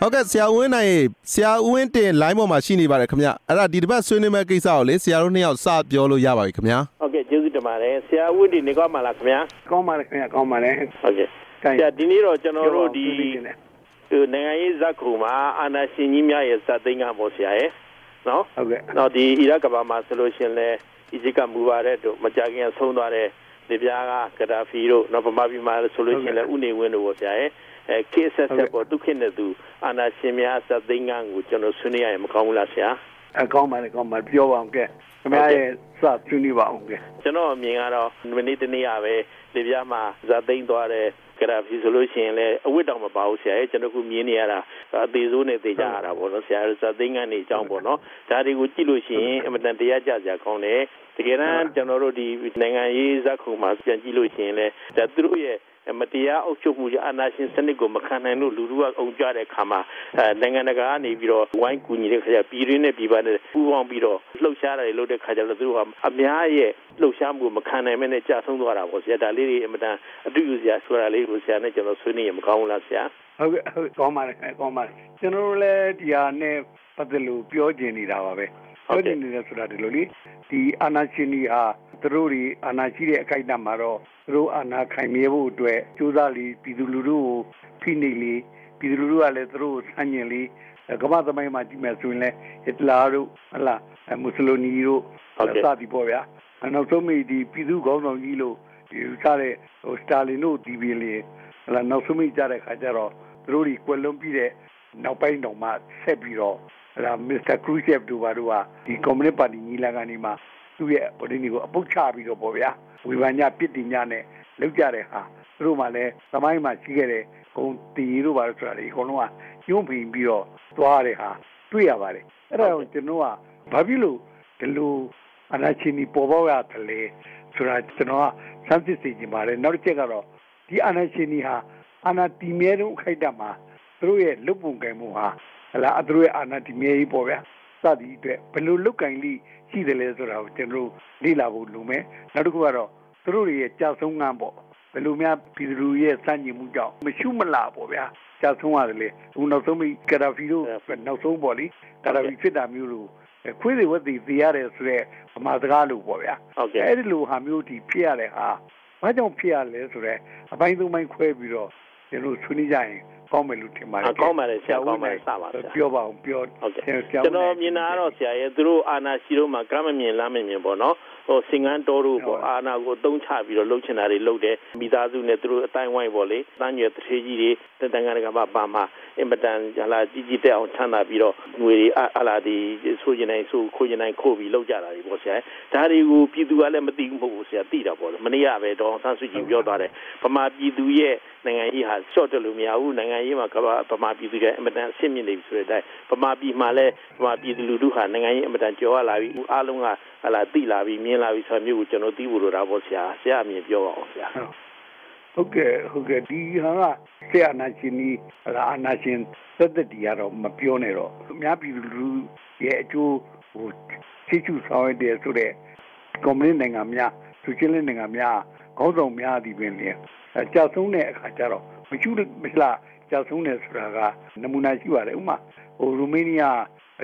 ဟုတ်ကဲ့ဆရာဦးဝင်းနိုင်ဆရာဦးဝင်းတင် line ပေါ်မှာရှိနေပါတယ်ခင်ဗျအဲ့ဒါဒီတစ်ပတ်ဆွေးနွေးမဲ့ကိစ္စကိုလေဆရာတို့နှစ်ယောက်စပြောလို့ရပါပြီခင်ဗျဟုတ်ကဲ့ကျေးဇူးတင်ပါတယ်ဆရာဦးဝင်းတင်နေကောင်းပါလားခင်ဗျာကောင်းပါတယ်ခင်ဗျကောင်းပါတယ်ဟုတ်ကဲ့ဆရာဒီနေ့တော့ကျွန်တော်တို့ဒီနိုင်ငံရေးဇက်ခုမှာအာဏာရှင်ကြီးများရဲ့ဇက်သိမ်းကပေါ့ဆရာရဲ့နော်ဟုတ်ကဲ့နော်ဒီအီရတ်ကဘာမှာဆိုလို့ရှင်လဲအီဂျစ်ကမူပါတဲ့တို့မကြခင်ဆုံးသွားတဲ့ဒီပြားကဂဒါဖီတို့နော်ဗမာပြည်မှာဆိုလို့ရှင်လဲဥနေဝင်းတို့ပေါ့ဆရာရဲ့ကေဆက်ဆက်ပေါ်ဒုက္ခနဲ့သူအာဏာရှင်များဇက်သိမ်းကကိုကျွန်တော်ဆွေးနွေးရရင်မကောင်းဘူးလားဆရာကောင်းပါတယ်ကောင်းပါပြောပါအောင်ကဲခင်ဗျားရဲ့စဆွေးနွေးပါအောင်ကဲကျွန်တော်အမြင်ကတော့မနေ့တနေ့ကပဲဒီပြားမှာဇက်သိမ်းသွားတဲ့ကရာဖီဆိုလို့ရှိရင်လည်းအဝတ်တောင်မပါဘူးဆရာရဲ့ကျွန်တော်ကမြင်နေရတာအသေးစိုးနဲ့သိကြရတာပေါ့နော်ဆရာဇက်သိမ်းကနေအကြောင်းပေါ့နော်ဒါတွေကိုကြည့်လို့ရှိရင်အမတန်တရားကြစရာကောင်းတယ်တကယ်တမ်းကျွန်တော်တို့ဒီနိုင်ငံရေးဇက်ခုမှာပြန်ကြည့်လို့ရှိရင်လည်းဒါသူတို့ရဲ့မတရားအုပ်ချုပ်မှုအာဏာရှင်စနစ်ကိုမခံနိုင်လို့လူထုကအုံကြတဲ့ခါမှာနိုင်ငံတကာကနေပြီးတော့ဝိုင်းကူညီတဲ့ခါကျပြည်ရင်းနဲ့ပြည်ပနဲ့ပူးပေါင်းပြီးတော့လှုပ်ရှားတယ်လို့တဲ့ခါကျတော့သူတို့ကအများရဲ့လှုပ်ရှားမှုကိုမခံနိုင်မဲ့နဲ့ကြာဆုံးသွားတာပေါ့ဆရာဒါလေးတွေအမတန်အတူယူစရာဆိုတာလေးကိုဆရာနဲ့ကျွန်တော်ဆွေးနွေးရမကောင်းဘူးလားဆရာဟုတ်ကဲ့ကောင်းပါတယ်ကောင်းပါတယ်ကျွန်တော်တို့လည်းဒီဟာနဲ့ပတ်သက်လို့ပြောကျင်နေတာပါပဲပြောကျင်နေတယ်ဆိုတာဒီလိုလေဒီအာဏာရှင်ကြီးဟာသူတို့တွေအာဏာရှိတဲ့အခိုက်အတန့်မှာတော့သူတို့အာဏာခိုင်မြဲဖို့အတွက်ကြိုးစားပြီးပြည်သူလူထုကိုဖိနှိပ်လေပြည်သူလူထုကလည်းသူတို့ကိုဆန့်ကျင်လေကမ္ဘာသမိုင်းမှာကြည့်မယ်ဆိုရင်လည်းဟစ်တလာတို့ဟလာမူဆိုလိုနီတို့စသည်ပေါ့ဗျာနောက်ဆုံးမိဒီပြည်သူခေါင်းဆောင်ကြီးလို့ယူဆတဲ့စတာလင်တို့ဒီဗီလီဟလာနောက်ဆုံးမိကြတဲ့ခါကျတော့သူတို့တွေကွယ်လွန်ပြီးတဲ့နောက်ပိုင်းတော့မှဆက်ပြီးတော့ဟလာမစ္စတာခရူရှက်တို့ဘာတို့ကဒီကွန်မြူနစ်ပါတီညီလာခံဒီမှာသူ့ရဲ့ဗိုလ်ကြီးကိုအပုတ်ချပြီးတော့ပေါ့ဗျာဝေဖန်ညပြစ်တင်ညနဲ့လောက်ကြတဲ့ဟာသူတို့မှလည်းသမိုင်းမှာရှိခဲ့တဲ့ဂုံတီတို့ဘာလို့ဆိုတာဒီအကုန်လုံးကညှို့ဖိန်ပြီးတော့သွားတဲ့ဟာတွေ့ရပါတယ်အဲ့ဒါကိုကျွန်တော်ကဘာဖြစ်လို့ဒီလိုအနာချင်းဒီပေါ်ပေါက်ရတယ်လေဆိုတာကျွန်တော်ကစမ်းစစ်စီခြင်းပါတယ်နောက်တစ်ချက်ကတော့ဒီအနာချင်းဒီဟာအနာတီမြဲတုံးခိုက်တတ်မှာသူတို့ရဲ့လုတ်ပုံကံမှုဟာဟလာသူတို့ရဲ့အနာတီမြဲကြီးပေါ့ဗျာစသည်အတွက်ဘယ်လိုလုတ်ကင်လိရှိတယ်လဲဆိုတာကိုကျွန်တော်လေ့လာဖို့လိုမယ်နောက်တစ်ခုကတော့သူတို့ရဲ့ကြာဆုံးငန်းပေါ့ဘယ်လိုများပြည်သူရဲ့စန့်ကျင်မှုကြောင့်မရှုမလားပေါ့ဗျာကြာဆုံးရတယ်လေအခုနောက်ဆုံးပြီးကရာဖီတို့နောက်ဆုံးပေါ့လေကရာဖီဖြစ်တာမျိုးလို့ခွေးတွေဝက်တွေသိရတယ်ဆိုတော့ဗမာစကားလို့ပေါ့ဗျာအဲ့ဒီလိုဟာမျိုးဒီဖြစ်ရတဲ့ဟာဘာကြောင့်ဖြစ်ရလဲဆိုတော့အပိုင်းသုံးပိုင်းခွဲပြီးတော့ကျွန်တော်ဆွေးနွေးကြရင်ကောင်းမယ်လို့ထင်ပါတယ်ကောင်းပါတယ်ဆရာကောင်းပါတယ်စပါဆရာပြောပါအောင်ပြောဟုတ်ကဲ့ကျွန်တော်မြင်တာကတော့ဆရာရဲ့သူတို့အာနာရှိတို့မှာကမ်းမမြင်လားမမြင်ပေါ့နော်ဟိုစင်ကန်းတော်တို့ပေါ့အာနာကိုတုံးချပြီးတော့လှုပ်ချင်တာတွေလှုပ်တယ်မိသားစုနဲ့သူတို့အတိုင်းဝိုင်းပေါ့လေတန်းရွယ်တထေးကြီးတွေတန်ကန်ကမှပါမှာအင်မတန်ဟလာကြီးတက်အောင်ချမ်းသာပြီးတော့ငွေတွေအလာဒီဆိုရင်နိုင်ဆိုခိုးရင်နိုင်ခိုးပြီးလှုပ်ကြတာတွေပေါ့ဆရာဒါတွေကိုပြည်သူကလည်းမသိဘူးမဟုတ်ဘူးဆရာသိတာပေါ့လေမနေ့ကပဲဒေါအောင်ဆန်းစုကြည်ပြောသွားတယ်ဗမာပြည်သူရဲ့နိုင်ငံရေးဟာရှော့တယ်လို့မရဘူးနိုင်ငံရေးမှာဗမာပြည်သူတွေအင်မတန်အဆင့်မြင့်နေပြီဆိုတဲ့အတိုင်းဗမာပြည်မှာလည်းဗမာပြည်သူလူထုဟာနိုင်ငံရေးအင်မတန်ကြော်ရလာပြီအားလုံးကဟလာသိလာပြီမြင်လာပြီဆိုမျိုးကိုကျွန်တော်သိဖို့လိုတာပေါ့ဆရာအမြင်ပြောပါအောင်ဆရာဟုတ်ကဲ့ဒီဟာကဆရာနာရှင်ကြီးအာနာရှင်သက်သက်တီကတော့မပြောနဲ့တော့အများပြည်သူလူရဲ့အကျိုးဟိုချိချူဆောင်ရတဲ့ဆိုတဲ့ကွန်မြူနစ်နိုင်ငံများသူချင်းတဲ့နိုင်ငံများခေါင်းဆောင်များဒီပင်လေကြာဆုံးတဲ့အခါကျတော့မလားကြာဆုံးတယ်ဆိုတာကနမူနာရှိပါတယ်ဥမာဟိုရူမေးနီးယား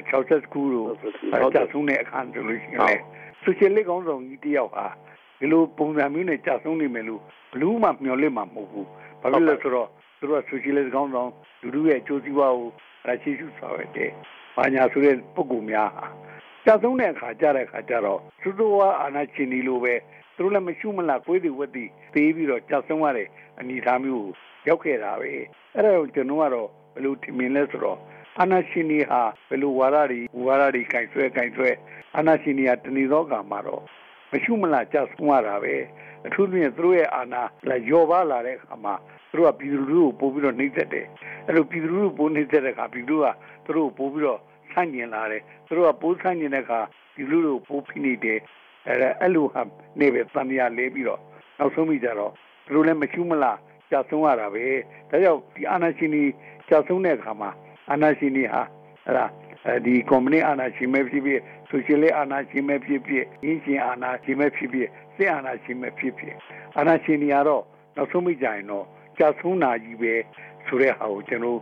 69လို့ကြာဆုံးတဲ့အခါဆိုလို့ရှိရင်လေဆိုရှယ်လစ်ခေါင်းဆောင်ကြီးတယောက်ဟာဒီလိုပုံစံမျိုးနဲ့ကြာဆုံးနေမယ်လို့ဘလို့မှမျှော်လင့်မှာမဟုတ်ဘူးဘာဖြစ်လဲဆိုတော့သူတို့ကဆိုရှယ်လစ်ခေါင်းဆောင်လူထုရဲ့အကျိုးစီးပွားကိုချိချူဆောင်ရတဲ့ဘာညာဆိုတဲ့ပုဂ္ဂိုလ်များဟာကြာဆုံးတဲ့အခါကြတဲ့အခါကျတော့သူတို့ကအာဏာရှင်ဒီလိုပဲသူတို့လည်းမရှုမလားကိုယ်တွေဝက်တွေသေးပြီးတော့ကြာဆုံးရတဲ့အနေအထားမျိုးရောက်ခဲ့တာပဲအဲ့ဒါကိုကျွန်တော်ကတော့ဘယ်လိုထင်မြင်လဲဆိုတော့အာဏာရှင်တွေဟာဘယ်လိုဝါဒတွေခြင်ဆွဲအာဏာရှင်တွေကတဏှီသောကမှာတော့မရှုမလားကြာဆုံးရတာပဲအထူးသဖြင့်သူတို့ရဲ့အာဏာရောပါလာတဲ့အခါမှာသူတို့ကပြည်သူလူထုကိုပို့ပြီးတော့နှိမ့်သက်တယ်အဲ့လိုပြည်သူလူထုပို့နှိမ့်သက်တဲ့အခါပြည်သူကသူတို့ကိုပို့ပြီးတော့ဆန့်ကျင်လာတယ်သူတို့ကပို့ဆန့်ကျင်တဲ့အခါပြည်သူလူထုကိုပို့ဖိနေတယ်အဲ့လိုဟာနေပဲတန်မြာလဲပြီးတော့နောက်ဆုံးပြီးကြတော့သူတို့လည်းမရှုမလားကြာဆုံးရတာပဲဒါကြောင့်ဒီအာဏာရှင်တွေကြာဆုံးတဲ့အခါမှာအာဏာရှင်တွေဟာအဲ့ဒါဒီကွန်မြူနစ်အာဏာရှင်ပဲဖြစ်ဖြစ်ဆိုရှယ်လစ်အာဏာရှင်ပဲဖြစ်ဖြစ်ရင်းရှင်အာဏာရှင်ပဲဖြစ်ဖြစ်စစ်အာဏာရှင်ပဲဖြစ်ဖြစ်အာဏာရှင်တွေကတော့နောက်ဆုံးမိကြရင်တော့ကြာဆုံးတာကြီးပဲဆိုတဲ့ဟာကိုကျွန်တော်သ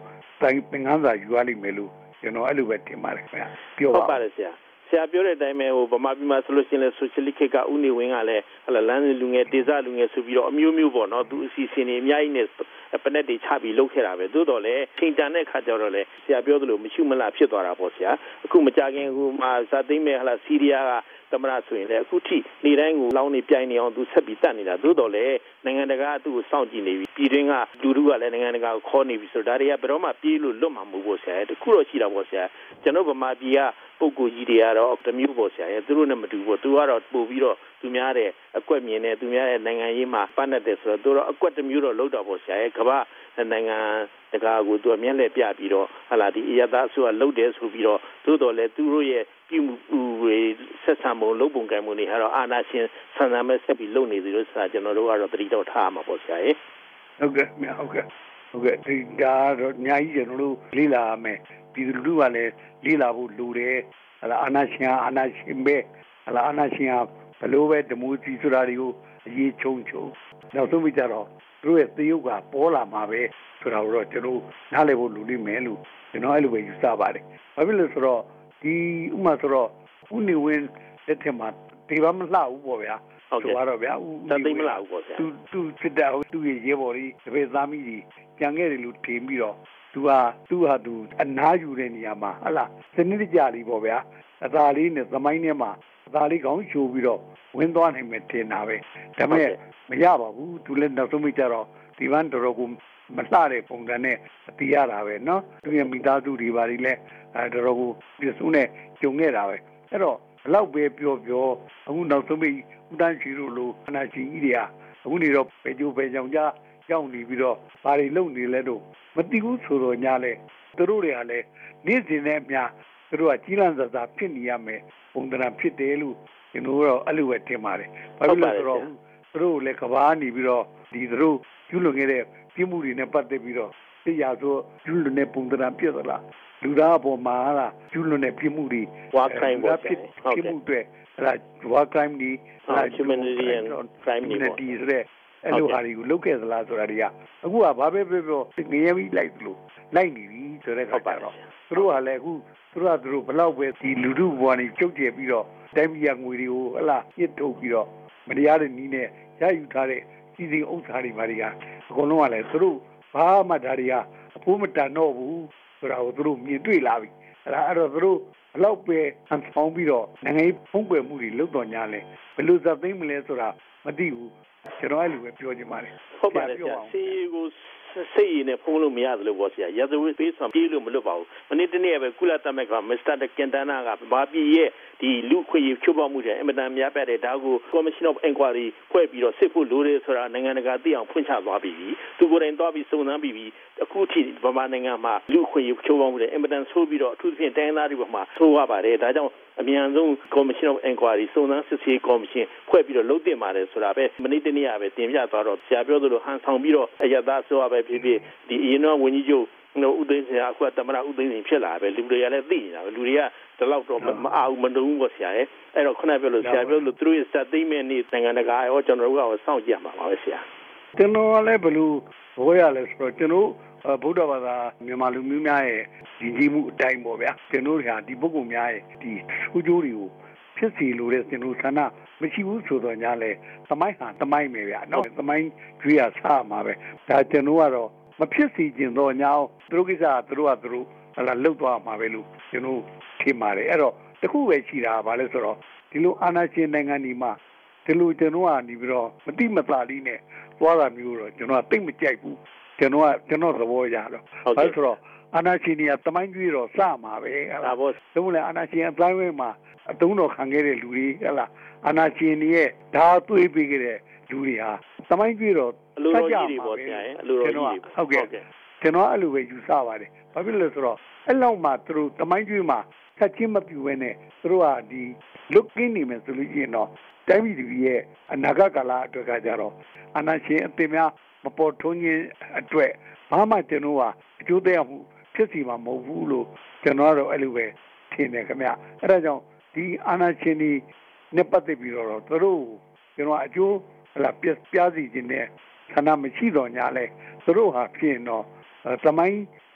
သင်ခန်းစာယူရလိမ့်မယ်လို့ကျွန်တော်အဲ့လိုပဲထင်ပါတယ်ခင်ဗျာပြောပါဟုတ်ပါတယ်ဆရာပြောတဲ့အတိုင်းပဲဗမာပြည်မှာဆိုလို့ရှိရင်လည်းဆိုရှယ်လစ်ခေတ်ကဦးနေဝင်းကလည်းလမ်းလူငယ်ဒေသလူငယ်ဆိုပြီးတော့အမျိုးမျိုးပေါ့နော်သူအစီအစဉ်တွေအများကြီးနဲ့ပနက်တွေချပြီးလုပ်ခဲ့တာပဲသို့တော်လည်းချိန်တန်တဲ့ခါကျတော့လေဆရာပြောသလိုမရှိမလားဖြစ်သွားတာပေါ့ဆရာအခုမကြခင်အခုမှဇာသိမ်းမဲ့စီးရီးယားကသမရဆိုရင်လည်းအခုထိနေတိုင်းကိုလောင်းနေပြိုင်နေအောင်သူဆက်ပြီးတတ်နေတာသို့တော်လည်းနိုင်ငံတကာကသူ့ကိုစောင့်ကြည့်နေပြီပြည်တွင်းကလူထုကလည်းနိုင်ငံတကာကိုခေါ်နေပြီဆိုတော့ဒါတွေကဘယ်တော့မှပြေးလို့လွတ်မှာမဟုတ်ဘူးဆရာတခုတော့ရှိတာပေါ့ဆရာကျွန်တော်ဗမာပြည်ကပုဂ္ဂိုလ်ကြီးတွေကတော့တမျိုးပေါ့ဆရာသူတို့နဲ့မတူဘူးသူကတော့ပို့ပြီးတော့သူများတဲ့အကွက်မြင်နေသူများရဲ့နိုင်ငံရေးမှာပတ်သက်တယ်ဆိုတော့သူတော့အကွက်တမျိုးတော့လောက်တော့ပေါ့ဆရာကမ္ဘာနိုင်ငံတကာကိုသူအမျက်လက်ပြပြီးတော့ဒီအရသာအစိုးရလှုပ်တယ်ဆိုပြီးတော့သို့တော်လည်းသူတို့ရဲ့ပြုမှုတွေဆက်ဆံပုံလုပ်ပုံကံမှုတွေကတော့အာဏာရှင်ဆန္ဒမဲ့ဆက်ပြီးလုပ်နေသလိုဆိုတာကျွန်တော်တို့ကတော့သတိတော်ထားမှာပေါ့ဆရာရေဟုတ်ကဲ့ဒီဒါတော့အများကြီးကျွန်တော်တို့လေ့လာရမယ်ပြည်သူလူထုကလည်းလေ့လာဖို့လိုတယ်အာဏာရှင်ပဲအာဏာရှင်ကဘလို့ပဲဒီမိုကရေစီဆိုတာတွေကိုအရေးချုံနောက်ဆုံးပြီးကြတော့သူတို့ရဲ့သရုပ်ကပေါ်လာမှာပဲဆိုတာကိုတော့ကျွန်တော်နားလည်ဖို့လိုလိမ့်မယ်လို့ကျွန်တော်အဲ့လိုပဲယူဆပါတယ်ဘာဖြစ်လို့ဆိုတော့ဒီဥမာဆိုတော့ဦးနေဝင်းလက်ထက်မှာဒီဘာမလှဘူးပေါ့ဗျာဆိုတော့ဗျာသတိမလှဘူးပေါ့ဆရာသူစစ်တာသူ့ရဲ့ရဲဘော်ကြီးတပည့်သားမိကြီးကြံခဲ့တယ်လို့ထင်ပြီးတော့သူအနားယူတဲ့နေရာမှာစနစ်တကျလေးပေါ့ဗျာအသာလေးနဲ့သမိုင်းထဲမှာအသာလေးကောင်းချိုးပြီးတော့ဝင်သွားနိုင်မယ်ထင်တာပဲဒါပေမဲ့မရပါဘူးသူလည်းနောက်ဆုံးမိကြတော့ဒီဗန်းတော်ကိုမလှတဲ့ပုံစံနဲ့သိရတာပဲเนาะသူရဲ့မိသားစုတွေပါလိမ့်လဲတော်ကိုပြစုနဲ့ကြုံခဲ့တာပဲအဲ့တော့ဘလောက်ပဲပြောအခုနောက်ဆုံးမိဦးတန်းချီတို့လိုအနာရှင်ကြီးတွေကအခုနေတော့ပဲကြိုးပဲကြောင်ကြားရောက်နေပြီးတော့ဘာတွေလုပ်နေလဲတော့မသိဘူးဆိုတော့ညာလဲသူတို့တွေကလည်းနေ့စဉ်နဲ့အများသူတို့ကကြီးလန်းစာဖြစ်နေရမယ်ပုံသဏ္ဍာန်ဖြစ်တယ်လို့ကျွန်တော်တို့အဲ့လိုပဲထင်ပါတယ်ဘာဖြစ်လို့ဆိုတော့သူတို့လည်းကဘာနေပြီးတော့သူတို့ကျူးလွန်ခဲ့တဲ့ပြမှုတွေနဲ့ပတ်သက်ပြီးတော့တရားဆိုကျူးလွန်တဲ့ပုံသဏ္ဍာန်ပြည့်သလားလူသားအပေါ်မှာကျူးလွန်တဲ့ပြမှုတွေဝါခိုင်းပေါ့ပြမှုတွေဝါခိုင်းဒီ humanitarian crime တွေပေါ့အဲ့လိုဟာတွေကိုလုပ်ခဲ့သလားဆိုတာတွေကအခုကဘာပဲပြောငရဲပြီးလိုက်လို့လိုက်နေပြီဆိုတဲ့ခါကျတော့သူတို့ကလည်းအခုသူတို့ဘလောက်ပဲဒီလူထုဘဝနေကျုပ်ကျယ်ပြီးတော့တိုင်းပြည်ငွေတွေကိုညှစ်ထုတ်ပြီးတော့မတရားတဲ့နည်းနဲ့ရယူထားတဲ့စီစဉ်ဥစ္စာတွေဘာတွေကအကုန်လုံးကလည်းသူတို့ဘာမှဒါတွေကအဖို့မတန်တော့ဘူးဆိုတာကိုသူတို့မြင်တွေ့လာပြီအဲ့တော့သူတို့ဘလောက်ပဲအန်ဆောင်ပြီးတော့နိုင်ငံရေးဖုံးကွယ်မှုတွေလုပ်တော်ညာလဲဘယ်လိုဇာသိမ်းမလဲဆိုတာမသိဘူးကျွန်တော်အဲ့လိုပဲပြောချင်ပါတယ်ဟုတ်ပါတယ်ဆရာစီကိုစိတ်ရည်နဲ့ဖုံးလို့မရတယ်လို့ပေါ့ဆရာရာဇဝတ်ပေးဆောင်ပြေးလို့မလွတ်ပါဘူးမနေ့တနေ့ပဲကုလသမဂ္ဂမစ္စတာကင်တနာကဘာပြည်ရဲ့ဒီလူခွေချိုးပေါက်မှုတွေအင်မတန်များပြတဲ့ဒါကို Commission of Inquiry ဖွဲ့ပြီးတော့စစ်ဖို့လိုတယ်ဆိုတာနိုင်ငံတကာသိအောင်ဖွင့်ချသွားပြီးသူကိုယ်တိုင်သွားပြီးစုံစမ်းပြီးအခုထိဗမာနိုင်ငံမှာလူခွေချိုးပေါက်မှုတွေအင်မတန်ဆိုးပြီးတော့အထူးသဖြင့်တိုင်းသားတွေပေါ်မှာဆိုးရပါတယ်ဒါကြောင့်အမြန်ဆုံး Commission of Inquiry စုံစမ်းစစ်ဆေးကော်မရှင်ဖွဲ့ပြီးတော့လုပ်တင်ပါတယ်ဆိုတာပဲမနေ့တနေ့ကပဲတင်ပြသွားတော့ဆရာပြောသလိုဟန်ဆောင်ပြီးတော့အရသာဆိုရပဲဖြစ်ဖြစ်ဒီအရင်ကဝန်ကြီးချုပ်ဦးသိန်းစိန်အခုသမ္မတဦးသိန်းစိန်ဖြစ်လာပဲလူတွေကလည်းသိနေတာပဲလူတွေကဒီလောက်တော့မအောင်မတုံးပေါ့ဆရာရဲ့အဲ့တော့ခုနပြောလို့ဆရာပြောလို့သူတို့ရဲ့စက်သိမ်းမဲ့နေနိုင်ငံတကာရောကျွန်တော်တို့ကစောင့်ကြည့်ရမှာပါပဲဆရာကျွန်တော်လည်းဘယ်လိုဘောရလဲဆိုတော့ကျွန်တော်ဗုဒ္ဓဘာသာမြန်မာလူမျိုးများရဲ့ဒီကြီးမှုအတိုင်းပေါ့ဗျာကျွန်တော်တို့ဟာဒီပုဂ္ဂိုလ်များရဲ့ဒီဆိုးကျိုးတွေကိုဖြစ်စီလို့တဲ့ကျွန်တော်ဆန္ဒမရှိဘူးဆိုတော့ညာလဲသမိုင်းဟာသမိုင်းပဲဗျာနော်သမိုင်းကြွေးရဆာမှာပဲဒါကျွန်တော်ကတော့မဖြစ်စီခြင်းတော့ညာသူတို့ကိစ္စသူတို့လှုပ်သွားမှာပဲလို့ကျွန်တော်ထင်ပါတယ်အဲ့တော့တခုပဲရှိတာဗာလဲဆိုတော့ဒီလိုအာဏာရှင်နိုင်ငံဒီမှာဒီလိုကျွန်တော်ကနေပြီးတော့မတိမတာလေးနဲ့သွားတာမျိုးတော့ကျွန်တော်ကသိမကြိုက်ဘူးကျွန်တော်သဘောရတော့ဘာလို့ဆိုတော့အာဏာရှင်တွေကတမိုင်းကြီးတော့စမှာပဲဟာပေါ့လုံးဝအာဏာရှင်အတိုင်းဝဲမှာအတုံးတော်ခံခဲ့တဲ့လူတွေအာဏာရှင်တွေရဲ့ဓာတ်သွေးပေးခဲ့တဲ့လူတွေဟာတမိုင်းကြီးတော့အလိုတော်ကြီးတွေပေါ့ဆရာအလိုတော်ကြီးတွေဟုတ်ကဲ့ကျွန်တော်အဲ့လိုပဲယူဆပါတယ်ဘာဖြစ်လဲဆိုတော့အဲ့လောက်မှသူတို့တမိုင်းကြီးမှာဆက်ချင်းမပြူဘဲနဲ့သူတို့ကဒီလုတ်ကင်းနေမယ်ဆိုလို့ရှိရင်တော့တိုင်းပြည်ရဲ့အနာဂတ်ကာလအတွက်ကကြတော့အာဏာရှင်အသစ်များမပေါ်ထွန်းခြင်းအတွက်ဘာမှကျွန်တော်ကအကျိုးသက်ရောက်မှုဖြစ်စီမှာမဟုတ်ဘူးလို့ကျွန်တော်ကတော့အဲ့လိုပဲထင်တယ်ခင်ဗျအဲ့ဒါကြောင့်ဒီအာဏာရှင်တွေနဲ့ပတ်သက်ပြီးတော့သူတို့ကျွန်တော်အကျိုးပြစီခြင်းနဲ့ဆန္ဒမရှိတော့ညာလဲသူတို့ဟာဖြစ်တော့သမိုင်း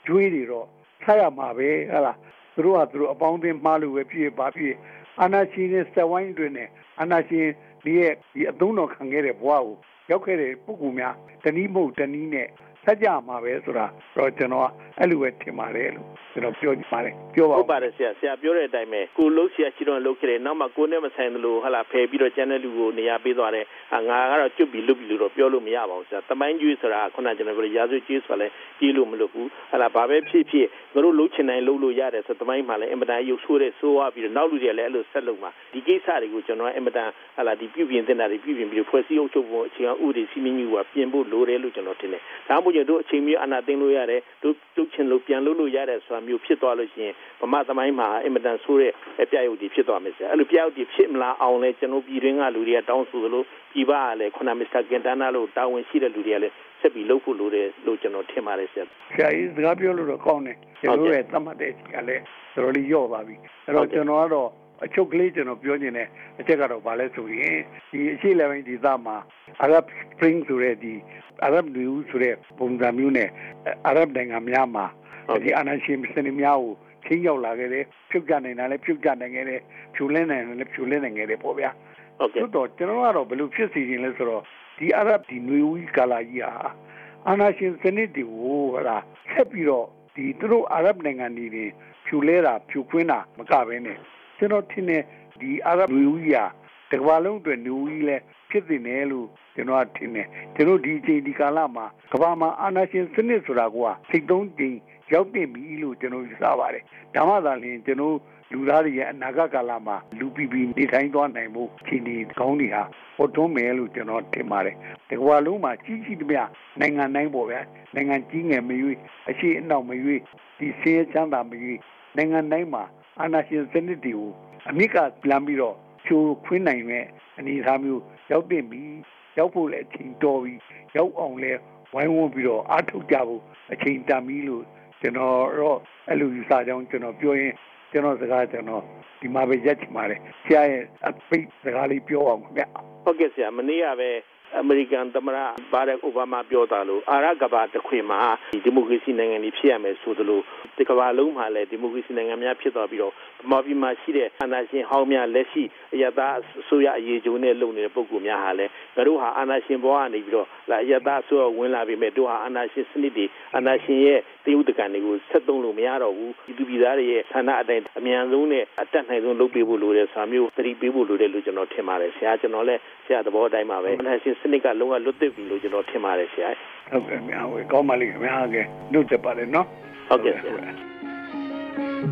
ကျွေးတွေတော့ဆက်ရမှာပဲဟလားသူတို့ကသူတို့အပေါင်းအသင်းမှားလို့ပဲဖြစ်ပါဖြစ်အာနာရှင်ရဲ့စက်ဝိုင်းတွင်နဲ့အာနာရှင်ဒီရဲ့ဒီအသုံးတော်ခံခဲ့တဲ့ဘဝကိုရောက်ခဲ့တဲ့ပုဂ္ဂိုလ်များတနည်းမဟုတ်တနည်းနဲ့ဆက်ကြမှာပဲဆိုတာတော့ကျွန်တော်အဲ့လိုပဲထင်ပါတယ်လို့ကျွန်တော်ပြောပါတယ်ပြောပါဟုတ်ပါတယ်ဆရာပြောတဲ့အတိုင်းပဲကိုလုံးဆရာရှိတော့လုပ်ခဲ့တယ်နောက်မှကိုနဲ့မဆိုင်တယ်လို့ဟလာဖယ်ပြီးတော့ကျန်တဲ့လူကိုနေရာပေးသွားတယ်ငါကတော့ကျွတ်ပြီးလုပ်ပြီးလို့တော့ပြောလို့မရပါဘူးဆရာတမိုင်းကျွေးဆိုတာခုနကျွန်တော်ပြောရာဇဝကျွေးဆိုတာလည်းကြီးလို့မလုပ်ဘူးဟလာဘာပဲဖြစ်ဖြစ်ငါတို့လှုပ်ချင်တိုင်းလှုပ်လို့ရတယ်ဆိုတမိုင်းမှာလည်းအင်မတန်ရုပ်ဆိုးတဲ့ဆိုးဝါးပြီးတော့နောက်လူတွေလည်းအဲ့လိုဆက်လုပ်မှာဒီကိစ္စတွေကိုကျွန်တော်အင်မတန်ဟလာဒီပြုပြင်တင်တာတွေပြုပြင်ပြီးဖွဲ့စည်းအုပ်ချုပ်ဖို့အခြေခံဥပဒေစီမင်းကြီးကပြင်ဖို့လိုတယ်လို့ကျွန်တော်ထင်တယ်ဒါမှမဟုတ်တို့အချိန်မျိုးအနာသိလို့ရတယ်တို့လှုပ်ချင်လို့ပြန်လှုပ်လို့ရတယ်ဆိုတာမျိုးဖြစ်သွားလို့ရှိရင်ဗမာသမိုင်းမှာအင်မတန်ဆိုးတဲ့အပြရုပ်တွေဖြစ်သွားမယ်ဆရာအဲ့လိုပြရုပ်တွေဖြစ်မလားအောင်လဲကျွန်တော်ပြည်တွင်းကလူတွေကတောင်းဆိုသလိုပြည်ပကလည်းခုနမစ္စတာကင်တနာလို့တာဝန်ရှိတဲ့လူတွေကလည်းဆက်ပြီးလုပ်ဖို့လိုတယ်လို့ကျွန်တော်ထင်ပါတယ်ဆရာဆရာကြီးစကားပြောလို့တော့ကောင်းတယ်ကျွန်တော်ရဲ့သတ်မှတ်တဲ့အချိန်ကလည်းတော်တော်လေးညော့ပါပြီအဲ့တော့ကျွန်တော်ကတော့အချုပ်ကလေးကျွန်တော်ပြောနေတဲ့အချက်ကတော့ဗာလဲဆိုရင်ဒီအရှိလည်းပိုင်းဒီသားမှာ Arab Spring ဆိုတဲ့ဒီ Arab New ဆိုတဲ့ပုံစံမျိုးနဲ့ Arab နိုင်ငံများမှာဒီအာဏာရှင်စနစ်များကိုချင်းရောက်လာခဲ့တယ်ဖြုတ်ကြနိုင်တာလည်းဖြုတ်ကြနိုင်ခဲ့တယ်ဖြူလင်းနိုင်တယ်လည်းဖြူလင်းနိုင်ခဲ့တယ်ပေါ့ဗျာဟုတ်ကဲ့တော့ကျွန်တော်ကတော့ဘယ်လိုဖြစ်စီခြင်းလဲဆိုတော့ဒီ Arab ဒီနွေဦးကာလာကြီးဟာအာဏာရှင်စနစ်တွေကိုဟလာဆက်ပြီးတော့ဒီသူတို့ Arab နိုင်ငံတွေဖြူလဲတာဖြူခွင်းတာမကဘဲနဲ့ကျွန်တော်ထင်တယ်ဒီအာရဗ်လူကြီးကတကမ္ဘာလုံးအတွက်လူကြီးလဲဖြစ်နေတယ်လို့ကျွန်တော်ထင်တယ်ကျွန်တော်ဒီအချိန်ဒီကာလမှာကမ္ဘာမှာအာဏာရှင်စနစ်ဆိုတာကစိတ်သုံးချိန်ရောက်နေပြီလို့ကျွန်တော်ယူဆပါတယ်ဒါမှသာလျှင်ကျွန်တော်လူသားတွေရဲ့အနာဂတ်ကာလမှာလူပြည်ပြည်နေထိုင်သွားနိုင်မှုခြေနေကောင်းတွေဟာဟောတွန်းမယ်လို့ကျွန်တော်ထင်ပါတယ်တကမ္ဘာလုံးမှာကြီးကြီးတည်းနိုင်ငံတိုင်းပေါ့ဗျာနိုင်ငံကြီးငယ်မရွေးအရှိအနောက်မရွေးဒီဆင်းရဲချမ်းသာမရွေးနိုင်ငံတိုင်းမှာအာဏာရှင်စနစ်တွေကိုအမြင့်ကပြန်ပြီးတော့ဖြိုခွင်းနိုင်တဲ့အနေအထားမျိုးရောက်တင်ပြီးရောက်ဖို့လည်းအချိန်တော်ပြီးရောက်အောင်လဲဝိုင်းဝန်းပြီးတော့အားထုတ်ကြဖို့အချိန်တန်ပြီလို့ကျွန်တော်တော့အဲ့လိုယူဆကြောင်းကျွန်တော်ပြောရင်ကျွန်တော်စကားကျွန်တော်ဒီမှာပဲရက်ချင်ပါတယ်ဆရာရဲ့အပိတ်စကားလေးပြောအောင်ခင်ဗျဟုတ်ကဲ့ဆရာမနေ့ကပဲအမေရိကန်သမ္မတဘာရက်အိုဘားမားပြောတာလို့အာရကဘာတစ်ခွင်မှာဒီမိုကရေစီနိုင်ငံတွေဖြစ်ရမယ်ဆိုသလိုဒီကမ္ဘာလုံးမှာလည်းဒီမိုကရေစီနိုင်ငံများဖြစ်သွားပြီးတော့ဗမာပြည်မှာရှိတဲ့အာဏာရှင်ဟောင်းများလက်ရှိအရသာအစိုးရအရေးကြုံနဲ့လုပ်နေတဲ့ပုဂ္ဂိုလ်များဟာလည်းငါတို့ဟာအာဏာရှင်ဘဝကနေပြီးတော့အရသာအစိုးရဝင်လာပြီးမဲ့တို့ဟာအာဏာရှင်စနစ်တွေအာဏာရှင်ရဲ့တရုတ်တကန်တွေကိုဆက်သုံးလို့မရတော့ဘူးဒီပြည်သားတွေရဲ့ဌာနအတိုင်းအမြန်ဆုံးနဲ့အတက်နိုင်ဆုံးလုပ်ပေးဖို့လိုတယ်ဆိုတာမျိုးသတိပေးဖို့လိုတယ်လို့ကျွန်တော်ထင်ပါတယ်ဆရာကျွန်တော်လည်းဆရာသဘောအတိုင်းပါပဲအာဏာရှင်စနစ်ကလုံးဝလွတ်သိပ်ပြီလို့ကျွန်တော်ထင်ပါတယ်ဆရာဟုတ်ကဲ့များဝေကောင်းပါလိမ့်ခင်ဗျာကဲနှုတ်ဆက်ပါတယ်နော်ဟုတ်ကဲ့ဆရာ